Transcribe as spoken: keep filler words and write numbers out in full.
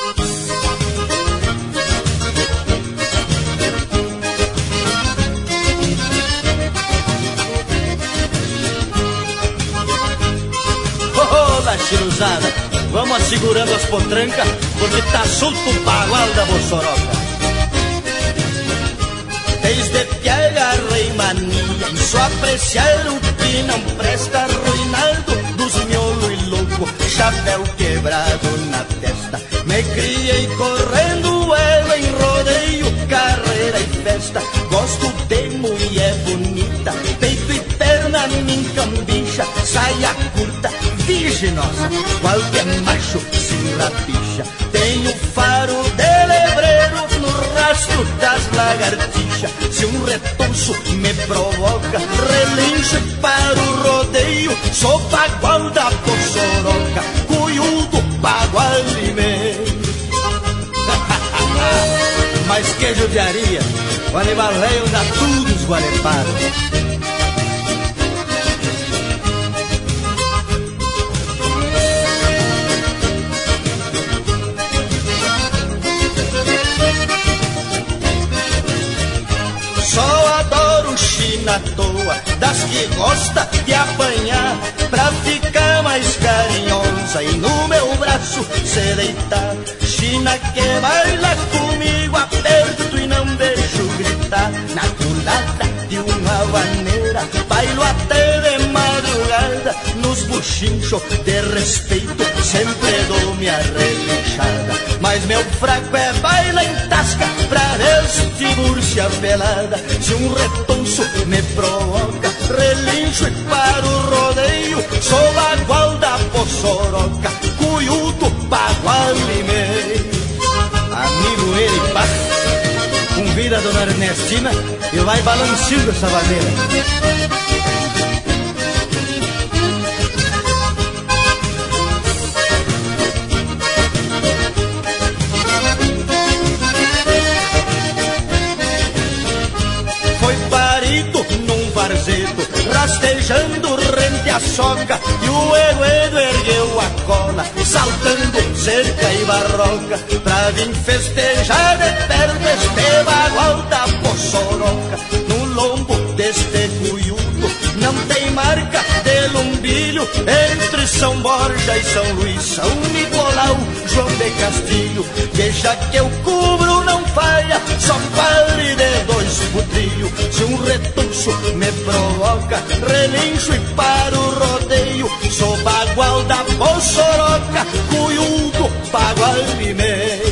Chiruzada, vamos assegurando as potrancas, porque tá solto o bagual da Bossoroca. Desde que agarrei mania em só apreciar o que não presta, arruinado dos miolo e louco, chapéu quebrado na testa. Me criei correndo ela em rodeio, carreira e festa. Gosto de mulher bonita, peito e perna me encambicha, saia curta, virginosa, qualquer macho se rapicha. Tenho faro de lebreiro no rastro das lagartixas. Se um retonço me provoca, relincho para o rodeio. Sou bagual da Bossoroca, cunhudo bagual limeiro. Mas que judiaria, o animal velho dá tudo esgualepado. Só adoro China à toa, das que gosta de apanhar, pra ficar mais carinhosa e no meu braço se deitar. China que baila comigo, aperto e não deixo gritar. Na culata de uma vaneira, bailo até de madrugada. Nos buchinchos de respeito, sempre dou minha relinchada. Mas meu fraco é baila em tasca, pra vestir-se pelada. Se um retonço me provoca, relincho e para o rodeio. Sou bagual da Bossoroca, cunhudo bagual limeiro. Amigo ele passa, convida a dona Ernestina e vai balançando essa vaneira. Rastejando rente a soca, e o Eguedo ergueu a cola, saltando cerca e barroca, pra vir festejar de perto este bagual da Bossoroca. No lombo deste cunhudo não tem marca de lumbilho, entre São Borja e São Luís, São Nicolau, João de Castilho. Deixa que eu cubro, não falha, só pare de dois putrilhos. Se um retonço me provoca, relincho e para o rodeio. Sou bagual da Bossoroca, cunhudo bagual limeiro.